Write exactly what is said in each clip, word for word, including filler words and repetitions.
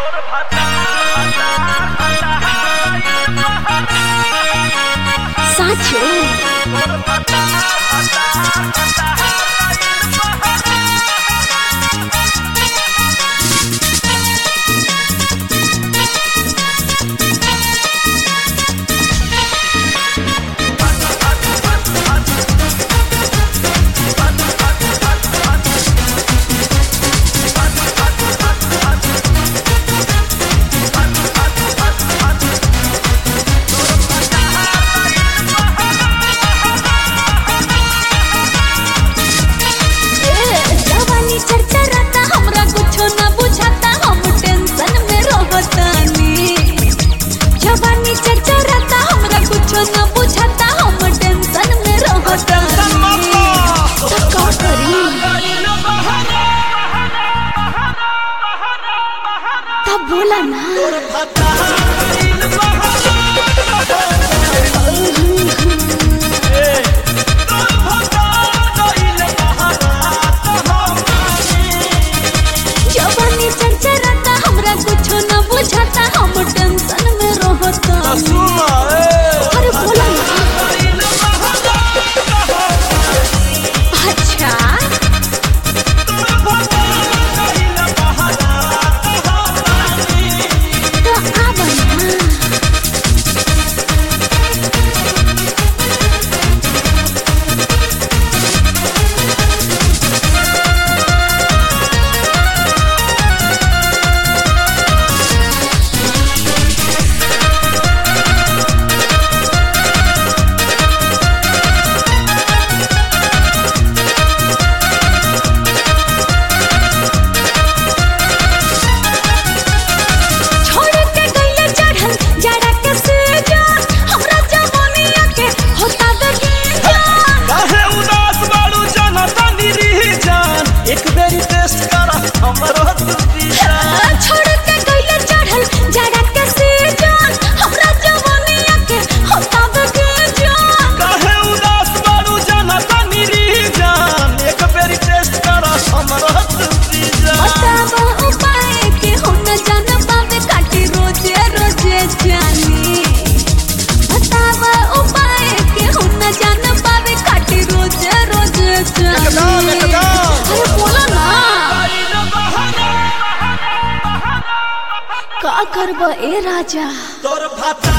साचो बोला ना जवानी चरचराता हमरा कुछो न बुझाता हम टेंशन में रहता अरे बोला ना अच्छा का करबा ए राजा तोर भाता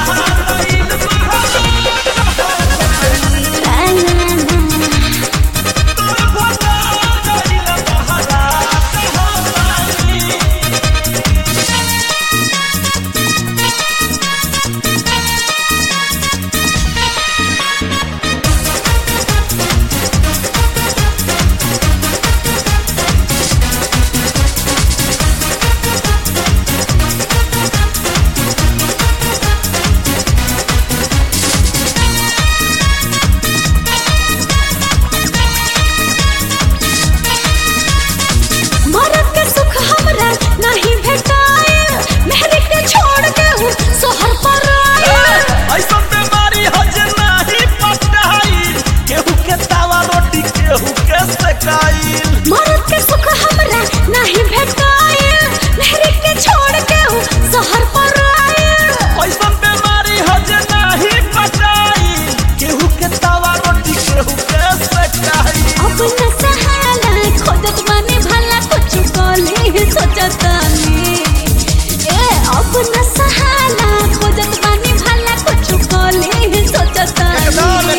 मरद के सुख हमरा नहीं भेटाइल नहरी के छोड़ के हूँ शहर पर आइल ऐसन बीमारी हो जे नहीं पटाइल केहू के तवा रोटी केहू के सेकाइल अब न सहाला खोजत माने भला कुछ कली सोचतानी ए अब न सहाला खोजत माने भला कुछ कली सोचतानी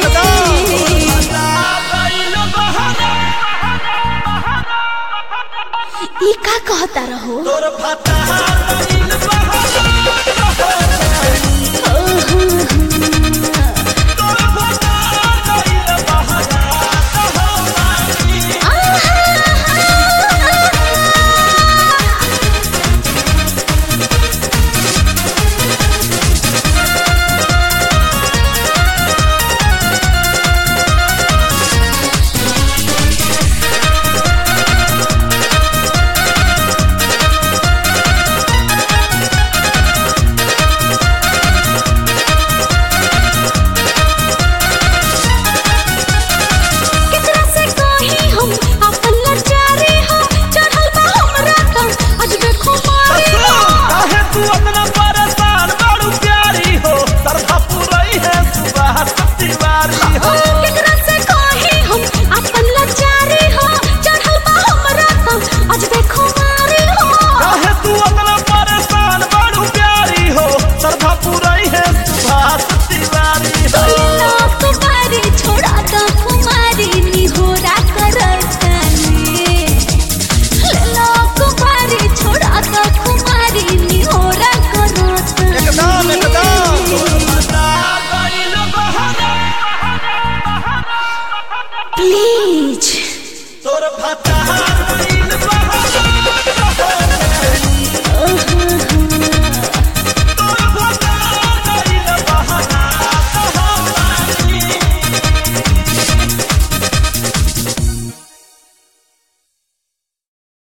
ई का कहता रहो तोर भाता